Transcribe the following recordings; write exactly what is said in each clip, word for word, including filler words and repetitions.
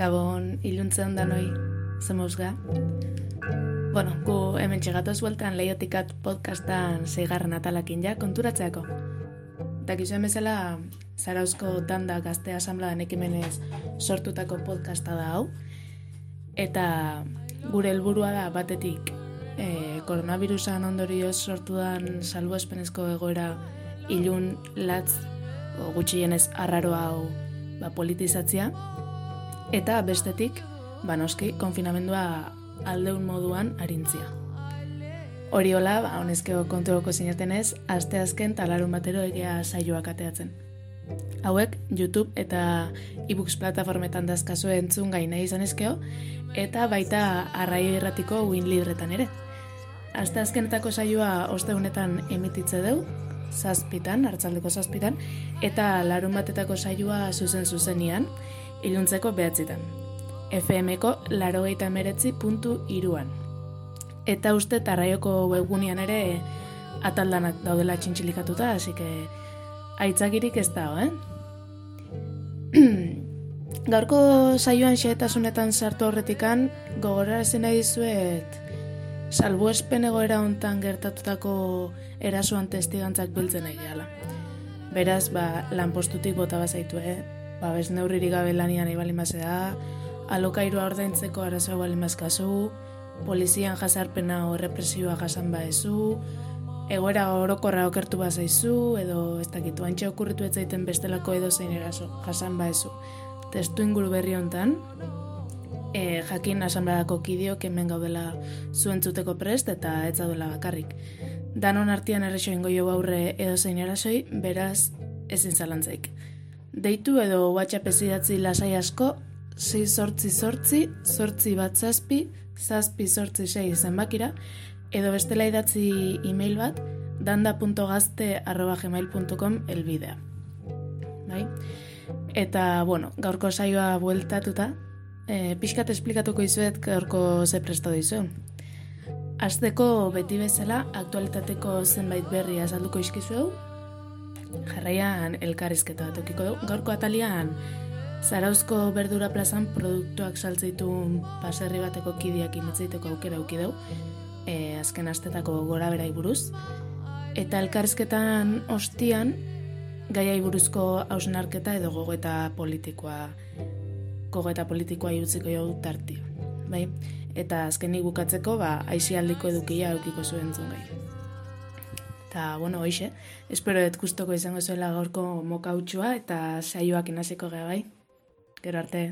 Gabon iluntze ondanoi, zemuzga. Bueno, gu hemen txegatoz bueltan Leiotikat podcastan zeigarren atalakin ja konturatzeako. Dakizuen bezala, Zarauzko tanda gazte asamblean ekimenez sortutako podcasta da hau. Eta gure helburua da batetik e, koronavirusan ondorioz sortudan salbuespenezko egoera ilun latz o gutxienez arraro hau ba, politizatzea. Eta bestetik, ba noski, konfinamendua aldeun moduan arintzia. Hori hola, ba, honezkeo konturoko zinatenez, aste azken talarun batero egia saioak ateatzen. Hauek, YouTube eta e-books plataformetan dazkazue entzun gai nahi izanezkeo, eta baita arraio irratiko win libretan ere. Aste azkenetako saioa ostegunetan emititze deu, zazpitan, hartzaldeko zazpitan, eta larun batetako saioa zuzen zuzenian, iluntzeko behatzitan. F M-ko larogeita emeretzi puntu iruan. Eta uste tarraioko webgunean ere ataldanak daudela txintxilikatuta, hasi que aitzakirik ez da, eh? Gaurko saioan xehetasunetan sartu horretikan, gogorarazi nahi dizuet salbuespen egoera hontan gertatutako erasoan testigantzak biltzen egiala. Beraz, ba, lanpostutik bota bazaitu, eh? Babes neurririk gabe lanian ibalin bazea, alokairua ordaintzeko arazoa balin bazkazu, polizian jasarpena o represioa jasan baezu, egoera orokorra okertu bazaizu, edo ez dakitu antxe okurritu ez zaiten bestelako edo zein eraso jasan baezu. Testu inguru berri hontan, e, jakin asanbladako kideok hemen gaudela zuentzuteko prest eta ez daudela bakarrik. Danon artean errexo ingo jo aurre edo zein erasoi, beraz ezin zalantzaik. Deitu edo WhatsApp idatzi lasai asko, sei zortzi zortzi, zortzi bat zazpi, zazpi zortzi sei zenbakira, edo bestela idatzi e-mail bat, danda puntu gazte arroba gmail puntu com elbidea. Bai? Eta, bueno, gaurko saioa bueltatuta, e, pixkat esplikatuko izuet gaurko ze presto dizu. Azteko beti bezala, aktualitateko zenbait berri azalduko izkizueu, jarraian elkarrizketa bat okiko dugu. Gaurko atalian, Zarauzko Berdura plazan produktuak saltzeitun paserri bateko kideak imetzeiteko aukera auki dugu, e, azken astetako gora berai buruz. Eta elkarrizketan ostian, gaiai buruzko hausnarketa edo gogoeta politikoa, gogoeta politikoa iutziko jau tartia. Bai? Eta azkenik bukatzeko, ba, aizialdiko edukia aukiko zuen zungai. Eta, bueno, hoxe, espero dut gustoko izango zuela gaurko mokautxua eta saioak inaziko geha bai. Gero arte.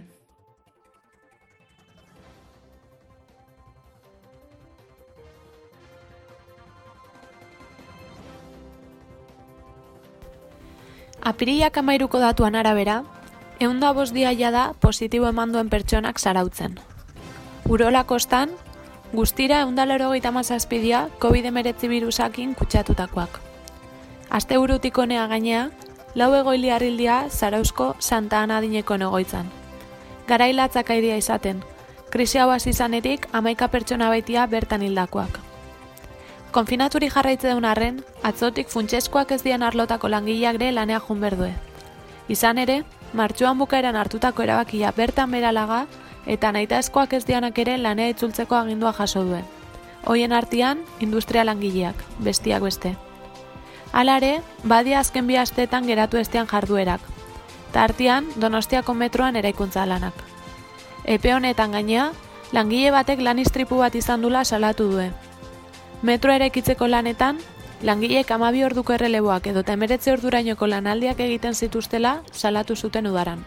Apirilak amairuko datuan arabera, ehun da bost dia jada positibo eman duen pertsonak zarautzen. Urola kostan, guztira ehun da laurogeita hamazazpi dia covid hemeretzi birusakin kutsatutakoak. Aste burutik honea gainea, lau egoili harrildia Zarauzko Santa Ana adineko egoitzan. Garailatzak aidia izaten, krisi hau hasi izanetik hamaika pertsona baitia bertan hildakoak. Konfinaturi jarraitze deun arren, atzotik funtseskoak ez dian arlotako langileak ere lanea jun berdue. Izan ere, martxuan bukaeran hartutako erabakia bertan beralaga eta nahitaezkoak ez dianak ere lanea itzultzeko agindua jaso duen. Hoien artean, industria langileak, bestiak beste. Halare, badia azken bi asteetan geratu estean jarduerak, eta artean Donostiako metroan eraikuntza lanak. Epe honetan gainea, langile batek lan istripu bat izan dula salatu due. Metro eraikitzeko lanetan, langileek hamabi orduko erreleboak edo hemeretzi ordurainoko lanaldiak egiten zituztela salatu zuten udaran.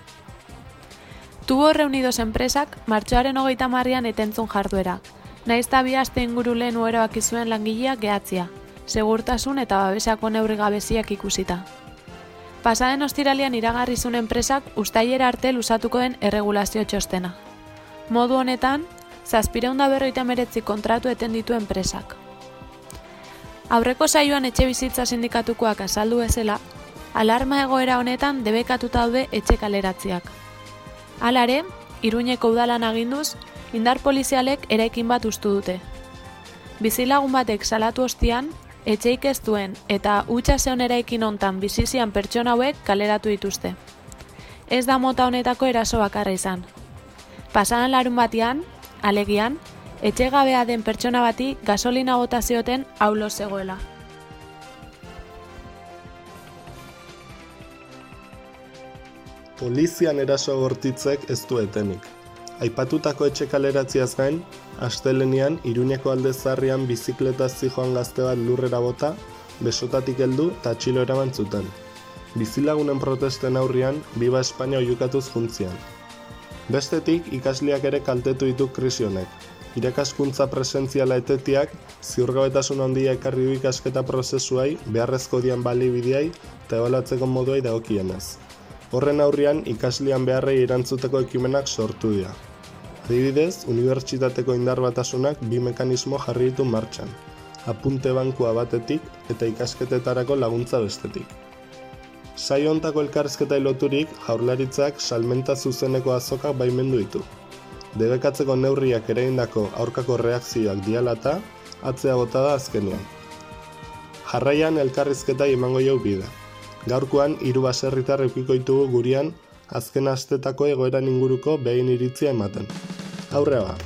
Tubo Reunidos enpresak martxoaren hogeita hamarrean etentzun jarduera, nahiz eta bi aste inguru lehen erabaki zuen langileak gehatzia, segurtasun eta babesako neurri gabeziak ikusita. Pasaden ostiralean iragarri zuen enpresak uztailera arte luzatuko den erregulazio txostena. Modu honetan, zazpireun da berroita hemeretzi kontratu eten ditu enpresak. Aurreko saioan etxe bizitza sindikatukoak azaldu bezala, alarma egoera honetan debekatuta daude etxe kaleratziak. Halare, Iruñeko udalan aginduz, indar polizialek eraikin bat ustu dute. Bizilagun batek salatu ostian, etxeik ez duen eta hutsa zeon eraikin hontan bizizian pertsona hauek kaleratu dituzte. Ez da mota honetako eraso bakarra izan. Pasadan larun batean, alegian, etxegabea den pertsona bati gasolina bota zioten aulo zegoela. Polizian eraso bortitzek ez du etenik. Aipatutako etxe kaleratziaz gain, astelenean Iruñeko alde zaharrean bizikletaz zijoan gazte bat lurrera bota, besotatik heldu eta atxilo eraman zuten. Bizilagunen protesten aurrian, Biba Espainia oihukatuz juntzian. Bestetik, ikasleak ere kaltetu ditu krisi honek. Irakaskuntza presentziala etetiak, ziurgabetasun handia ekarri du ikasketa prozesuai, beharrezko dian balibideai eta ebaluatzeko moduai dagokienez. Horren aurrian, ikaslean beharrei erantzuteko ekimenak sortu dira. Adibidez, unibertsitateko indar batasunak bi mekanismo jarri ditu martxan. Apunte bankua batetik eta ikasketetarako laguntza bestetik. Saio hontako elkarrizketai loturik, Jaurlaritzak salmenta zuzeneko azokak baimendu ditu. Debekatzeko neurriak eragindako aurkako reakzioak dialata, atzea bota da azkenean. Jarraian elkarrizketai emango jau bide. Gaurkoan, hiru baserritar edukiko ditugu gurean, azken astetako egoeran inguruko behin iritzia ematen. Aurrea ba!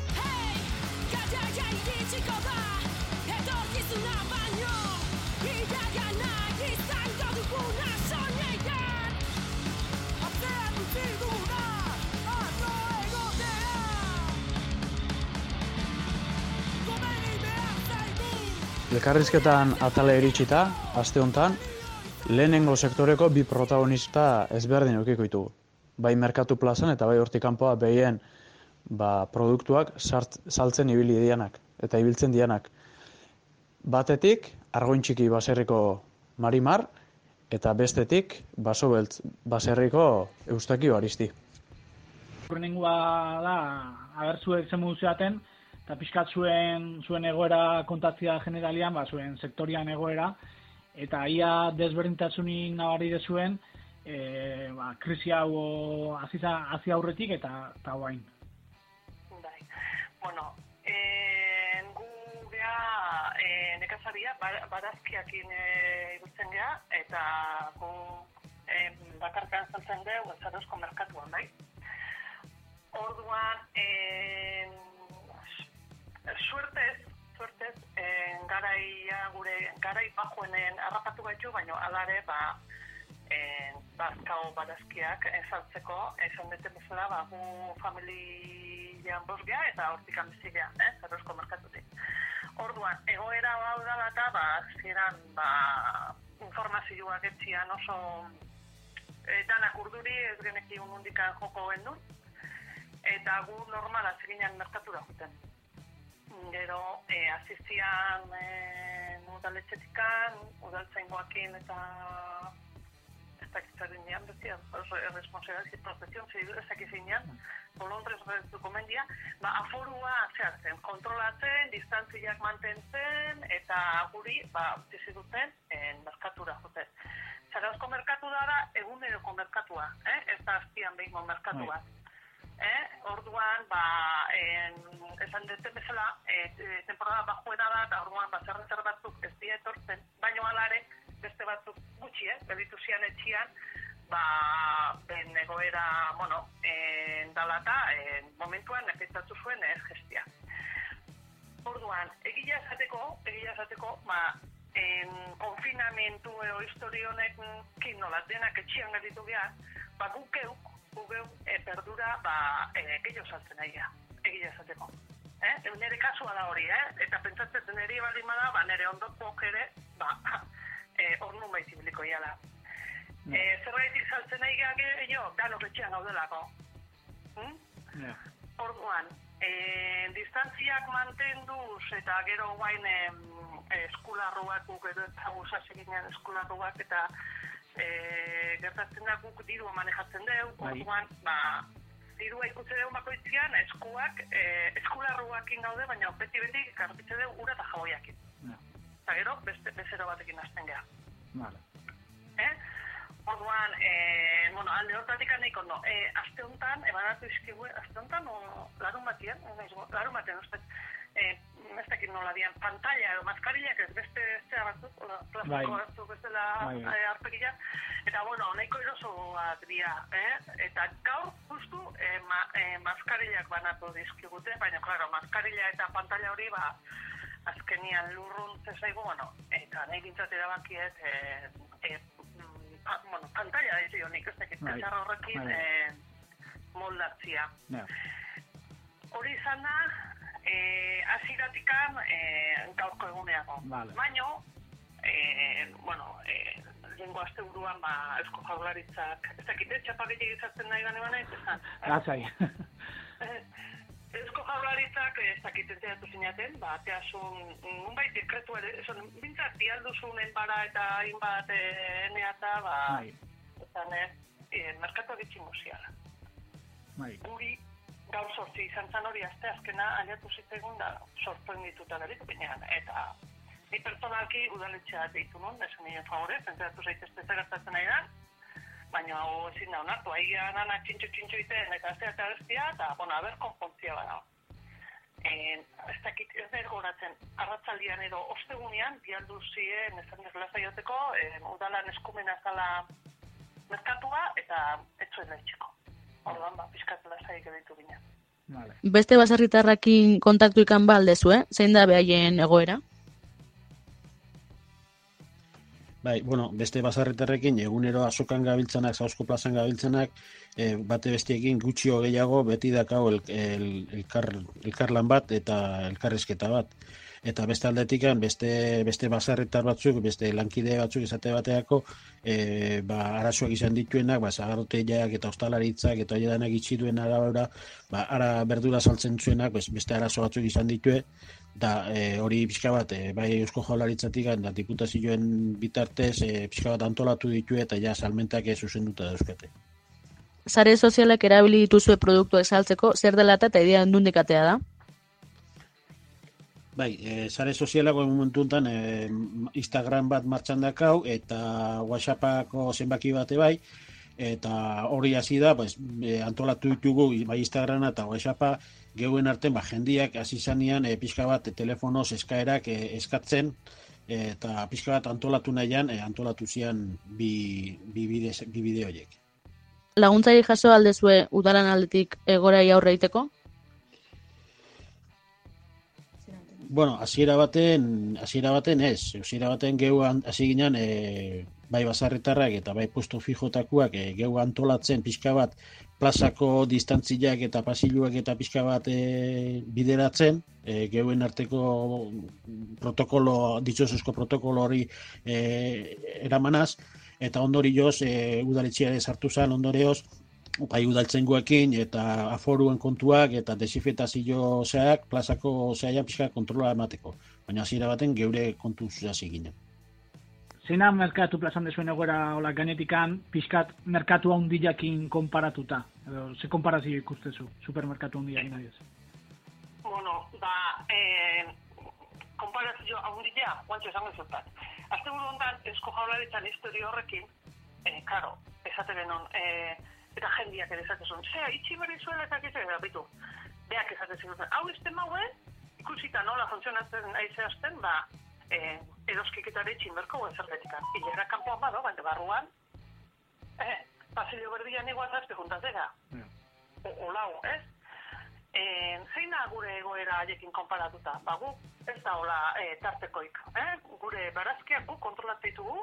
Elkarrizketan atala iritsita, aste hontan, lehenengo sektoreko bi protagonista ezberdin edukiko ditugu. Bai merkatu plazan eta bai hortik kanpoa behien ba, produktuak sart, saltzen ibili dianak eta ibiltzen dianak. Batetik, Argointxiki baserriko Marimar eta bestetik, Basobeltz baserriko Eustaki Baristi. Lehenengoa da, abertzuek zen modu zeaten, eta pixkat zuen, zuen egoera kontatzia generalian, ba, zuen sektorian egoera, eta ia desberdintasunik nabari dezuen, e, ba, krisi hau hazi aurretik eta eta guain. Bai. Bueno, e, gu gea e, nekazaria barazkiakin igutzen gea, eta gu e, bakarkan saltzen dugu Zarausko merkatuan, bai. Orduan, e, suertez, suertez, eh, garaia gure garai bajoenen harrapatu gaitu, baina alare ba eh bazkao barazkiak ezaltzeko esan dute bezala ba gu familian bosgea eta hortik amizigea, eh, Zarausko merkatutik. Orduan, egoera hau da eta ba ziren ba informazioak etzian oso eh, danak urduri ez genekin undikan joko gendu eta gu normala ziginan merkatura juten. Gero, eh, azizian eh, udaletxetikan, udaltzaingoakin eta ez dakitzaren dian, bezia, responsabilidad y protección civil ezakizinean, bolondrez reduko mendia, ba, aforua zehatzen, kontrolatzen, distantziak mantentzen, eta guri, ba, utzi duten, eh, merkatura juten. Zarausko merkatu da, eguneroko merkatua, eh? Ez da azpian behingo merkatua. Eh, orduan, ba, en, esan dute bezala, e, temporada bajuena da, eta orduan, ba, zerrezer batzuk ez dira etortzen, baino alare, beste batzuk gutxi, eh, beditu zian etxian, ba, ben egoera, bueno, en, dalata, en, momentuan, efektatu zuen ez gestia. Orduan, egila esateko, egila esateko, ba, en, konfinamentu edo historionek kinola denak etxian gelditu geha, ba, gukeuk, gugeu e, perdura ba, e, gehiago saltzen aia, egia esateko. Eh? Nire kasua da hori, eh? Eta pentsatzen nire baldin bada, ba, nire ondoko ere, ba, e, ornu baitibiliko iala. Mm. E, zerbaitik saltzen aia gehiago, danok etxean gaudelako. Hmm? Yeah. Orduan, e, distantziak mantenduz eta gero guain e, eskularruak, gero eta guzaz eginen eskularruak eta E, gertatzen da guk dirua manejatzen dugu, orduan, ba, dirua ikutze dugu bakoitzian, eskuak, e, eskularruakin gaude, baina beti-beti garbitze dugu ura eta jaboiakin. No. Eta gero, beste bezero batekin hasten geha. Vale. Eh? Orduan, e, bueno, alde hortatik aneik ondo, e, aste honetan, emanatu izkigu, aste honetan, o larun batien, larun batien, uste, e, ez dakit nola dian, pantalla edo maskarillak ez beste zea batzuk, plastiko batzuk bezala arpegia, eta bueno, nahiko erosoak dira, eh? Eta gaur justu eh, ma, eh, maskarillak banatu dizkigute, baina claro, maskarilla eta pantalla hori ba azkenian lurrun zezaigu, bueno, eta nahi bintzat erabakiet eh, eh, ah, bueno, pantalla dizio nik ez dakit, txarra horrekin eh, moldatzia. Yeah. Hori izan da, eh, aziratikan eh, gaurko eguneago. Vale. Baino, eh, bueno, eh, lehenko azte buruan, ba, Eusko Jaurlaritzak, ez dakit, txapagetik izatzen nahi gane bana, ez ezan? Gazai. Eusko Jaurlaritzak, ez dakit enteatu zinaten, ba, teazun, nunbait dekretu ere, esan, bintzat, dialduzunen bara eta hainbat eneata, ba, ezan, eh, merkatu egitxin goziala. Guri, gaur sortzi izan zan hori azte azkena aliatu zitegun da sortzen dituta darik binean. Eta ni personalki udaletxea deitu nun, esan nien favorez, entzeratu zaitezte zergatzen nahi da, baina hau ezin da honartu, aia nana txintxo-txintxo iten eta azte eta bestia, eta, bueno, haber konpontzia bada. Ez dakit ez da ergoratzen, arratzaldian edo ostegunean, bialdu ziren, ezan ez lazaioteko, udalan eskumena zala merkatua eta etzuen leitxeko. Orduan, ba, pizkat lasaik editu ginen. Vale. Beste baserritarrakin kontaktu ikan ba aldezu, eh? Zein da behaien egoera? Bai, bueno, beste baserritarrekin egunero azokan gabiltzanak, Zauzko plazan gabiltzanak, e, bate bestiekin gutxio gehiago beti dakau el, el, elkar, elkarlan bat eta elkarrizketa bat. Eta beste aldetik, beste, beste baserritar batzuk, beste lankide batzuk izate bateako, e, ba, arazoak izan dituenak, ba, zagarroteiak eta ostalaritzak eta hiedanak itxiduen arabera, ba, ara berdura saltzen zuenak, beste arazo batzuk izan ditue, da e, hori pixka bat, e, bai Eusko Jaurlaritzatik, da diputazioen bitartez, e, pixka bat antolatu ditue eta ja salmentak ez zuzenduta dauzkate. Sare sozialak erabili dituzue produktuak saltzeko, zer dela eta idea endundikatea da? Bai, e, sare sozialako momentu enten e, Instagram bat martxan dakau eta WhatsAppako zenbaki bate bai, eta hori hasi da, pues, e, antolatu ditugu bai Instagrama eta WhatsAppa geuen artean, ba, jendiak hasi zanean e, pixka bat e, telefonoz eskaerak e, eskatzen, e, eta pixka bat antolatu nahian, e, antolatu zian bi, bi, bide, bi bideo horiek. Laguntzari jaso aldezue udalan aldetik egorai aurre egiteko? Bueno, hasiera baten, hasiera baten ez, hasiera baten geu hasi ginen e, bai basarritarrak eta bai puesto fijotakoak e, geu antolatzen pixka bat plazako distantziak eta pasilloak eta pixka bat e, bideratzen, e, geuen arteko protokolo, ditxosuzko protokolo hori e, eramanaz, eta ondorioz e, udaletxea sartu zen ondorioz, bai udaltzengoekin eta aforuen kontuak eta desinfektazio zeak, plazako zeaian pixka kontrola emateko. Baina hasiera baten geure kontuz hasi ginen. Zeina merkatu plazan dezuen egoera hola gainetikan, pixkat merkatu handiakin konparatuta? Edo, ze konparazio ikustezu, supermerkatu handiakin adiz? Bueno, ba, eh, konparazio handia, guantxo esango zertat. Azte buru ondan, Eusko Jaurlaritzan historio horrekin, eh, karo, esate benon, eh, eta jendiak ere esatezun, zea, itxi berri zuela eta gizera, erabitu, beak esatezun, hau izten mauen, ikusita nola funtzionatzen aizazten, ba, eh, eroskiketare itxinberko guen zerbetika. Ilera kanpoan bado, baina barruan, eh, pasillo berdian igual zazpe juntazera. Yeah. Olau, ez? Eh, zein da gure egoera haiekin konparatuta? Ba, gu, ez da hola eh, tartekoik. Eh? Gure barazkiak gu kontrolatzen ditugu,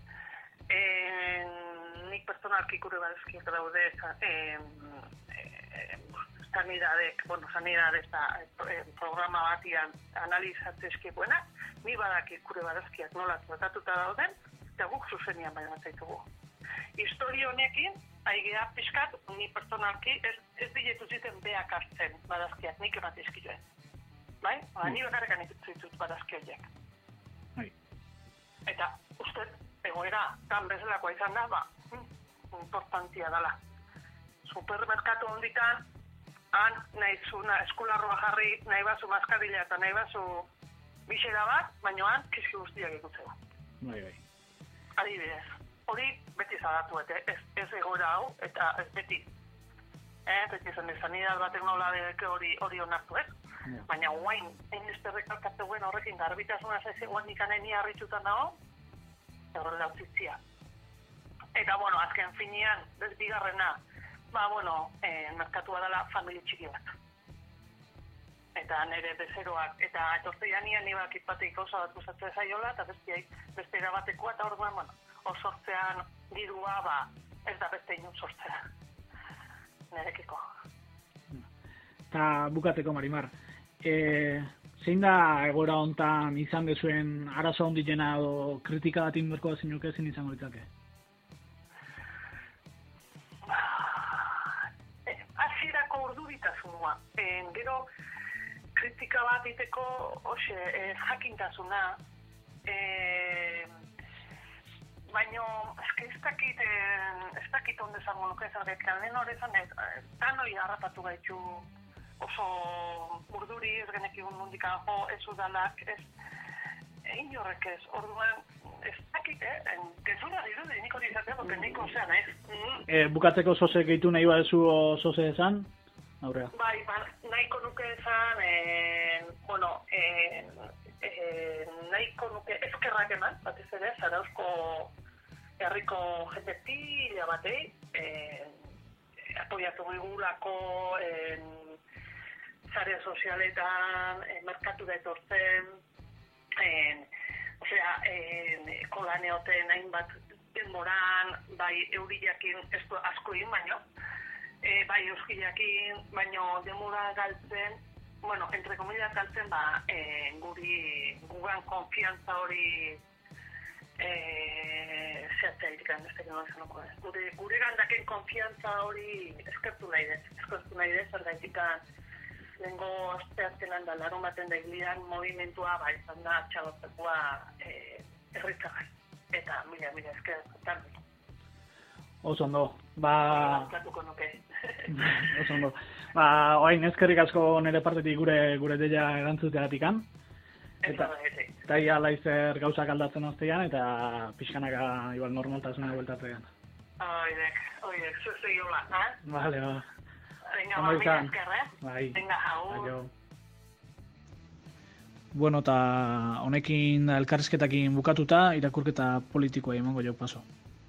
eh, nik personalki gure barazkiak daude eh, eh, sanidadek, bueno, sanidadez da eh, programa batian analizatzezkipuena, ni badaki gure barazkiak nola tratatuta dauden, eta guk zuzenian baina zaitugu. Historio honekin, aigea pixkat, ni personalki ez, ez diletu ziten beak hartzen barazkiak, nik ematizkioen. Bai? Ba, ni bakarrekan ditut barazki horiek. Bai. Eta, uste, egoera, tan bezalakoa izan da, ba, importantia dela. Supermerkatu hondikan, han nahi zuna eskularroa jarri, nahi bazu maskarilla eta nahi bazu bixera bat, baina han kizki guztiak ikutzea. Bai, bai. Adibidez, hori beti zadatu, ez, ez egoera hau, eta ez beti. Eh, beti zen, sanidad batek nola hori hori onartu, ez? Baina guain, egin ezperrekak zegoen horrekin garbitasuna zaizegoen ikanen harritxutan dago, horrela utzitzia. Eta, bueno, azken finean, bigarrena, ba, bueno, eh, merkatua dela familia txiki bat. Eta nire bezeroak, eta etortzeian nian nibak itbateik gauza bat gustatzen zaiola, eta beste, beste erabatekoa, eta orduan, bueno, hor sortzean dirua, ba, ez da beste inun sortzea. Nerekiko. Eta bukateko, Marimar, e, zein da egoera hontan izan dezuen arazo hondilena edo kritika bat inberko da zinuke ezin izango ditzake? Hasierako urduritasunua. E, gero, kritika bat iteko, hoxe, e, jakintasuna, e, baina, eske ez dakit, ez dakit onde zango nuke zarrekan, lehen horrezan ez, tanoi harrapatu gaitu oso urduri, ez genekigun mundikan jo, ez udalak, ez, egin horrek ez, orduan, ez dakit, eh, gezura dirudi, niko dizatea, porque niko zean, ez. Mm. E, bukatzeko zoze gehitu nahi badezu zoze esan, aurrea. Bai, ba, nahiko nuke esan, eh, bueno, eh, eh, nahiko nuke eskerrak eman, batez ere, Zarauzko herriko jende pila batei, eh, apoiatu gugulako eh, zare sozialetan, eh, merkatura etortzen, eh, osea, eh, kolaneoten hainbat denboran, bai euriakin ez du asko egin baino, e, bai euskilakin, baino demora galtzen, bueno, entre comillas galtzen, ba, e, guri, gugan konfiantza hori e, zehatzea irikan, ez tekin nola gure, gure gandaken konfiantza hori eskertu nahi dez, eskertu nahi dez, ergaitikan, lehenko asteazkenan da larun baten da iglian movimentua, ba, izan da txalotzekoa e, erritzagai, eta mila, mila esker, tarbi. Oso ondo, ba... Platuko nuke. Oso ondo. Ba, oain eskerrik asko nire partetik gure gure deia erantzuteatikan. Eta, eta ia laizer gauzak aldatzen ostean, eta pixkanaka igual normaltasuna bueltatzean. Oidek, oidek, zuzei hola, eh? Vale, ba. Venga, ba, mila esker, eh? Bai. Venga, hau. Bueno, eta honekin elkarrizketakin bukatuta, irakurketa politikoa emango jo paso.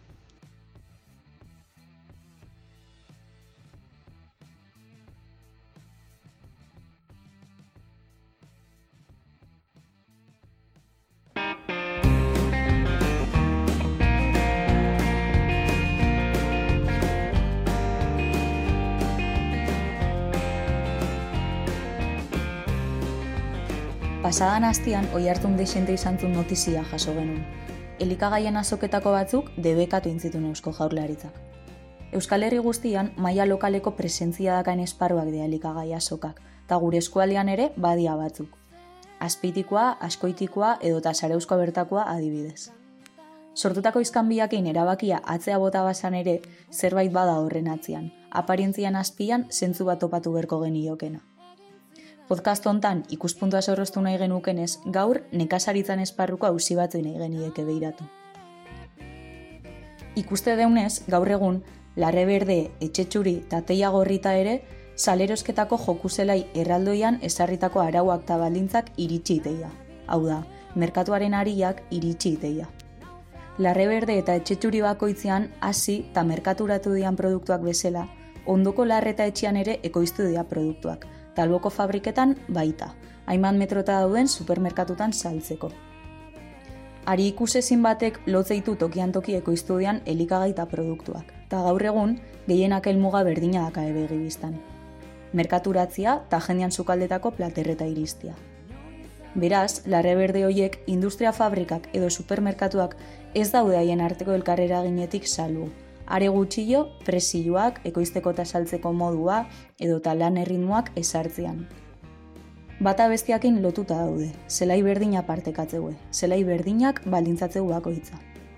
Pasadan astian oihartzun dexente izan zuen notizia jaso genuen. Elikagaien azoketako batzuk debekatu intzitun Eusko Jaurlaritzak. Euskal Herri guztian maila lokaleko presentzia dakaen esparruak dira elikagai azokak, eta gure eskualdean ere badia batzuk. Azpeitikoa, Askoitikoa edota Zarauzko bertakoa adibidez. Sortutako izkanbiakein erabakia atzea bota bazan ere zerbait bada horren atzian, aparentzian azpian zentzu bat topatu berko geniokena. Podcast hontan ikuspuntua zorroztu nahi genukenez, gaur nekazaritzan esparruko auzi batzu nahi genieke behiratu. Ikuste deunez, gaur egun, Larre Berde, Etxetxuri eta Teia Gorrita ere, salerosketako jokuzelai erraldoian ezarritako arauak eta baldintzak iritsi iteia. Hau da, merkatuaren ariak iritsi iteia. Larre Berde eta Etxetxuri bakoitzean hasi eta merkaturatu dian produktuak bezala, ondoko Larre eta Etxean ere ekoiztu dira produktuak. Talboko fabriketan baita, hainbat metrota dauden supermerkatutan saltzeko. Ari ikusezin batek lotzeitu tokian toki ekoiztudian elikagaita produktuak, eta gaur egun gehienak helmuga berdina daka ebegi biztan. Merkaturatzia eta jendean sukaldetako platerreta iristia. Beraz, Larre Berde hoiek industria fabrikak edo supermerkatuak ez daude haien arteko elkarrera ginetik salbu. Are gutxillo, presioak, ekoizteko eta saltzeko modua edota lan erritmoak ezartzean. Bata bestiakin lotuta daude, zelai berdina partekatzeue, zelai berdinak baldintzatzeu bakoitza.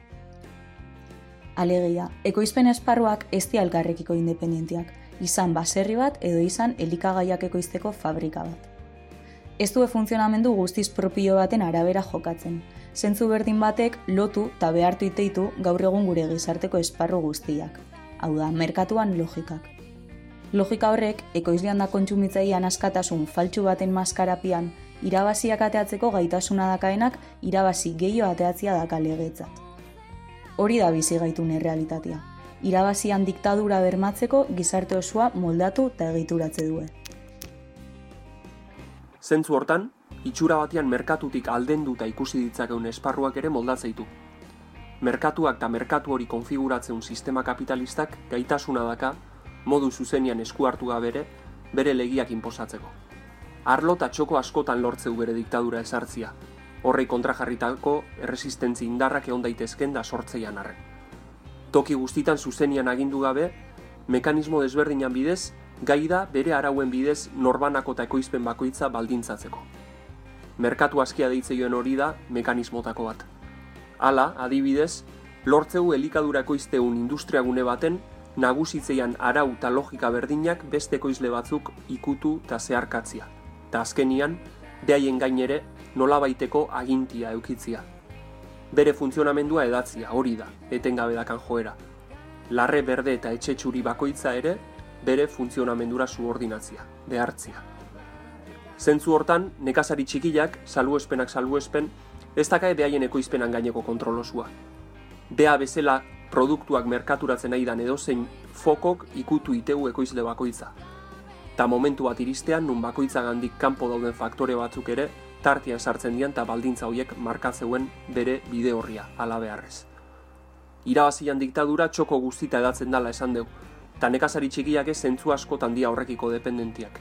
Alegia, ekoizpen esparruak ez dira elkarrekiko independentiak, izan baserri bat edo izan elikagaiak ekoizteko fabrika bat. Ez du funtzionamendu guztiz propio baten arabera jokatzen. Zentzu berdin batek lotu eta behartu iteitu gaur egun gure gizarteko esparru guztiak. Hau da, merkatuan logikak. Logika horrek, ekoizlean da kontsumitzailean askatasun faltsu baten maskarapian irabaziak ateatzeko gaitasuna dakaenak irabazi gehiago ateatzia daka legetzat. Hori da bizi gaitun errealitatea. Irabazian diktadura bermatzeko gizarte osoa moldatu eta egituratze due. Zentzu hortan, itxura batean merkatutik aldenduta ikusi ditzakeun esparruak ere moldatzeitu. Merkatuak eta merkatu hori konfiguratzeun sistema kapitalistak gaitasuna daka modu zuzenian esku hartu gabere bere legiak inposatzeko. Arlo eta txoko askotan lortzeu bere diktadura ezartzia, horrei kontrajarritako erresistentzi indarrak egon daitezken da sortzeian arren. Toki guztitan zuzenian agindu gabe, mekanismo desberdinan bidez, gai da bere arauen bidez norbanako eta ekoizpen bakoitza baldintzatzeko. Merkatu askia deitzeioen hori da mekanismotako bat. Hala, adibidez, lortzeu elikadura ekoizteun industriagune baten nagusitzeian arau eta logika berdinak beste ekoizle batzuk ikutu eta zeharkatzia. Ta azkenian, behaien gainere nolabaiteko agintia eukitzia. Bere funtzionamendua edatzia, hori da, etengabe dakan joera. Larre berde eta etxetxuri bakoitza ere, bere funtzionamendura subordinatzia, behartzia. Zentzu hortan, nekazari txikiak, salbuespenak salbuespen, ez dakae behaien ekoizpenan gaineko kontrolosua. Bea bezala produktuak merkaturatzen nahi dan edozein fokok ikutu itegu ekoizle bakoitza. Ta momentu bat iristean, nun bakoitza gandik kanpo dauden faktore batzuk ere, tartian sartzen dian eta baldintza horiek markatzeuen bere bide horria, ala beharrez. Irabazian diktadura txoko guztita edatzen dala esan deu, eta nekazari txikiak ez zentzu askotan dia horrekiko dependentiak.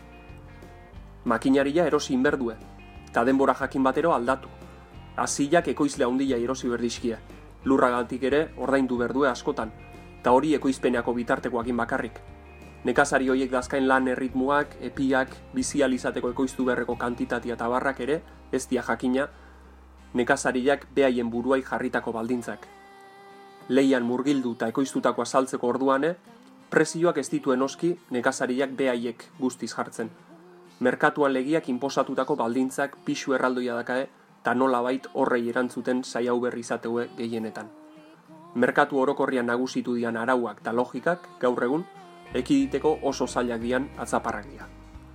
Makinaria erosi inberdue, eta denbora jakin batero aldatu. Azilak ekoizle handia erosi berdizkia, lurragatik ere ordaindu berdue askotan, eta hori ekoizpeneako bitartekoakin bakarrik. Nekazari horiek dazkain lan erritmuak, epiak, bizializateko ekoiztu berreko kantitatea eta barrak ere, ez dia jakina, nekazariak behaien buruai jarritako baldintzak. Leian murgildu eta ekoiztutako azaltzeko orduane, prezioak ez dituen oski nekazariak behaiek guztiz jartzen. Merkatuan legiak inposatutako baldintzak pixu erraldoia dakae, eta nolabait horrei erantzuten saiau berri izateue gehienetan. Merkatu orokorrian nagusitu dian arauak eta logikak, gaur egun, ekiditeko oso zailak dian atzaparrak dira.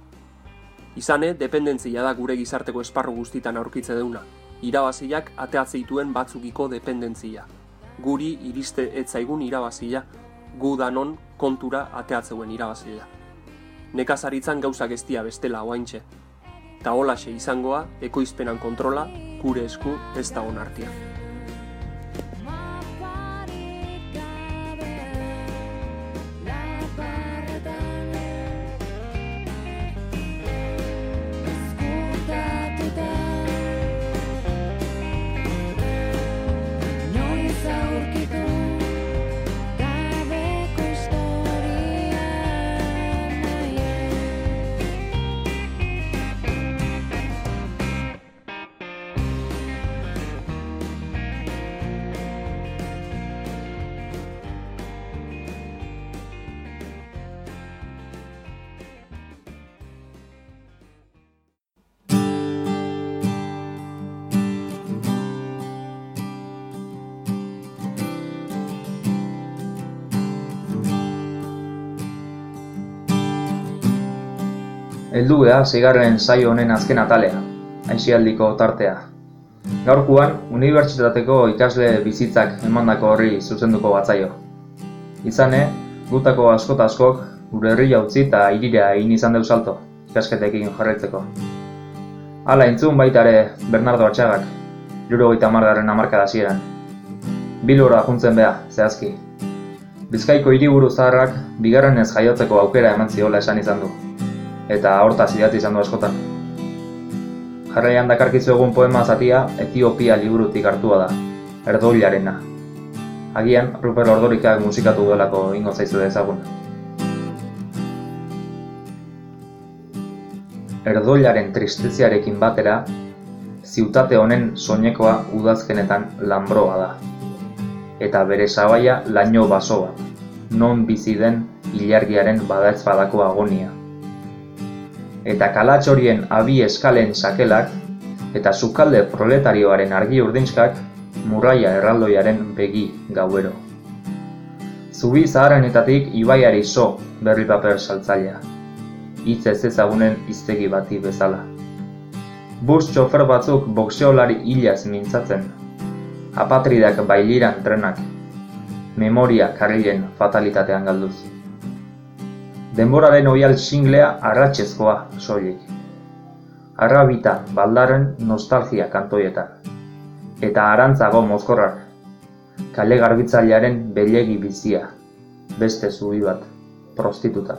Izane, dependentzia da gure gizarteko esparru guztitan aurkitze deuna, irabaziak ateatzeituen batzukiko dependentzia. Guri iriste etzaigun irabazia, gu danon kontura ateatzeuen irabazia. Nekazaritzan gauzak ez dia bestela oaintxe, eta holaxe izangoa, ekoizpenan kontrola, gure esku ez da onartia. Heldu geha seigarren saio honen azken atalea, aisialdiko tartea. Gaurkoan, unibertsitateko ikasle bizitzak emandako horri zuzenduko batzaio. Izane, gutako askot askok gure herria utzi eta hirira egin izan deu salto, ikasketekin jarraitzeko. Hala entzun baita ere Bernardo Atxagak, hirurogeita hamargarren hamarkada hasieran. Bilbora juntzen beha, zehazki. Bizkaiko hiriburu zaharrak bigarrenez jaiotzeko aukera eman ziola esan izan du. Eta hortaz idatzi izan du askotan. Jarraian dakarkizu egun poema zatia Etiopia liburutik hartua da, Erdoilarena. Agian, Ruper Ordorikak musikatu duelako ingo zaizu ezagun. Erdoilaren tristeziarekin batera, ziutate honen soinekoa udazkenetan lanbroa da. Eta bere sabaia laino baso bat, non bizi den ilargiaren badaezpadako agonia. Eta kalatxorien abi eskalen sakelak eta sukalde proletarioaren argi urdinskak murraia erraldoiaren begi gauero. Zubi zaharrenetatik ibaiari so berri paper saltzailea. Hitz ez ezagunen hiztegi bati bezala. Bus txofer batzuk boxeolari hilaz mintzatzen. Apatridak bailiran trenak. Memoria karrilen fatalitatean galduz. Denboraren oial singlea arratsezkoa soilik. Arrabita baldaren nostalgia kantoietan. Eta arantzago mozkorrak. Kale garbitzailearen belegi bizia. Beste zubi bat, prostitutak.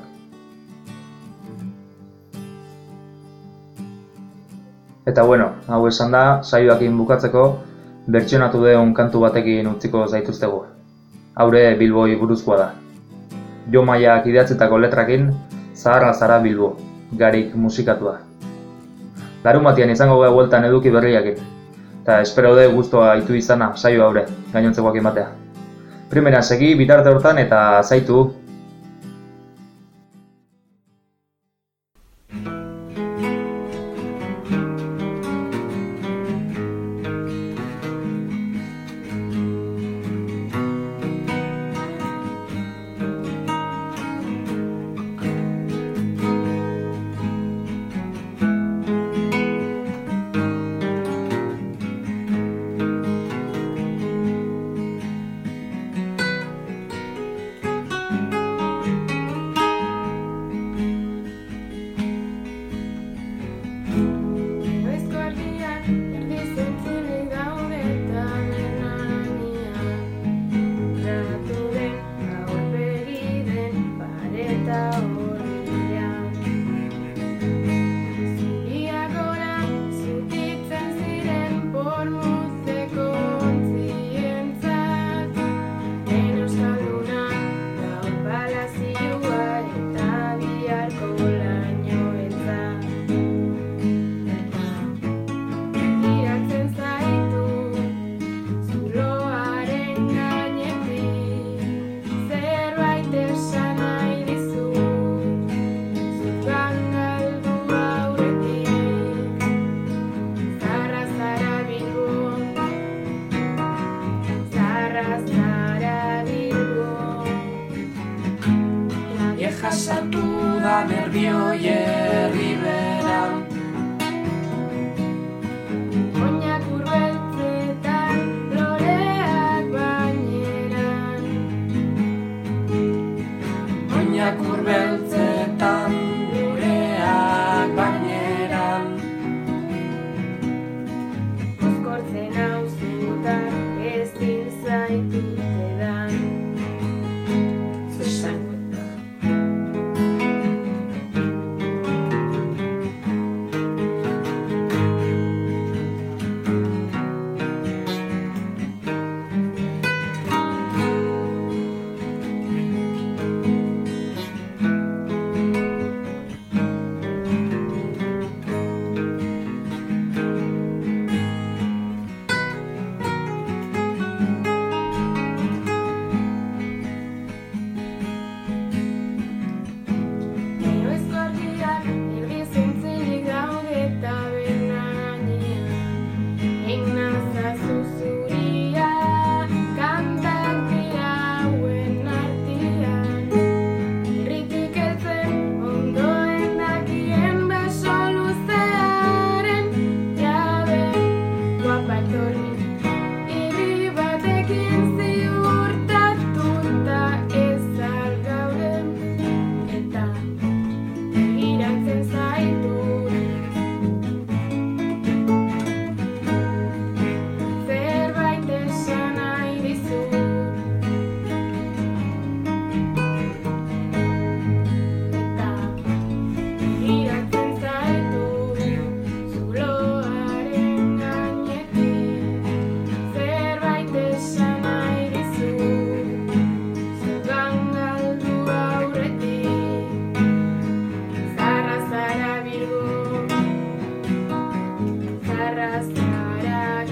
Eta bueno, hau esan da, saioakin bukatzeko, bertsionatu deun kantu batekin utziko zaituztegu. Haure Bilboi buruzkoa da. Jo Maiak idatzetako letrakin, zaharra zara Bilbo, garik musikatua. Larunbatian izango gara bueltan eduki berriakin, eta espero de guztua haitu izana saio haure, gainontzekoak ematea. Primera segi, bitarte hortan eta zaitu.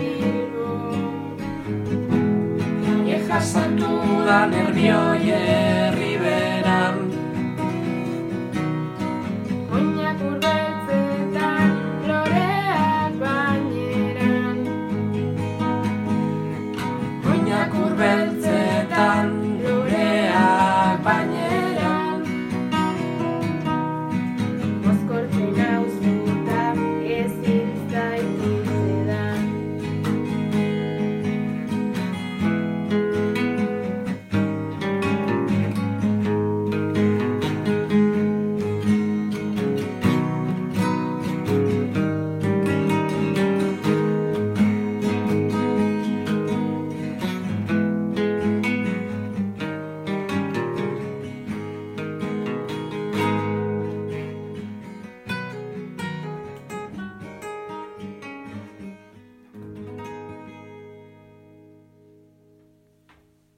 Santu da nervioie